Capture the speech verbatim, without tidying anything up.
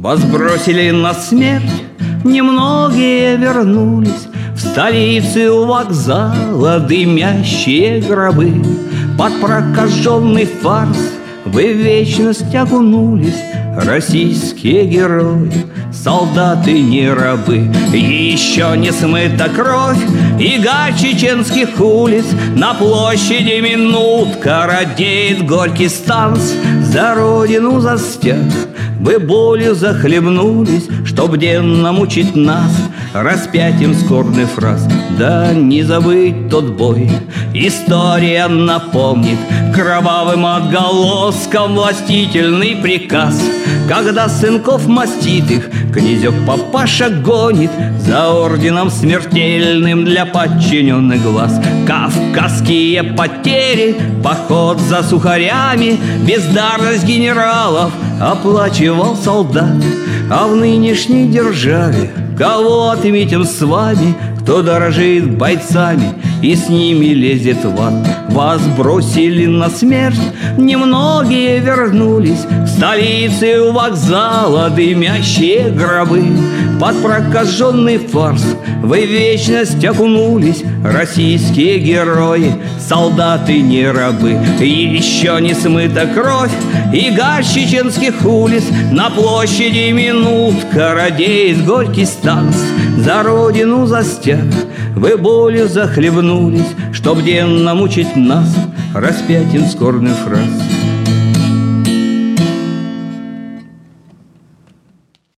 Вас бросили на смерть, немногие вернулись. В столице у вокзала дымящие гробы. Под прокаженный фарс вы в вечность окунулись. Российские герои, солдаты не рабы. Еще не смыта кровь ига чеченских улиц. На площади минутка радеет горький станц. За родину, за стяг вы болью захлебнулись, чтоб денно мучить нас распятием скорбный фраз. Да не забыть тот бой, история напомнит кровавым отголоском властительный приказ. Когда сынков маститых князек папаша гонит за орденом смертельным для подчиненных глаз. Кавказские потери, поход за сухарями, бездарность генералов оплачивал солдат. А в нынешней державе кого отметим с вами? Кто дорожит бойцами и с ними лезет в ад. Вас бросили на смерть, немногие вернулись. В столице у вокзала дымящие гробы. Под прокаженный фарс вы в вечность окунулись. Российские герои, солдаты не рабы. И еще не смыта кровь ига чеченских улиц. На площади минутка радеет горький станц. За родину, за стяг вы болью захлебнулись, чтоб денно мучить нас распятием скорбный фраз.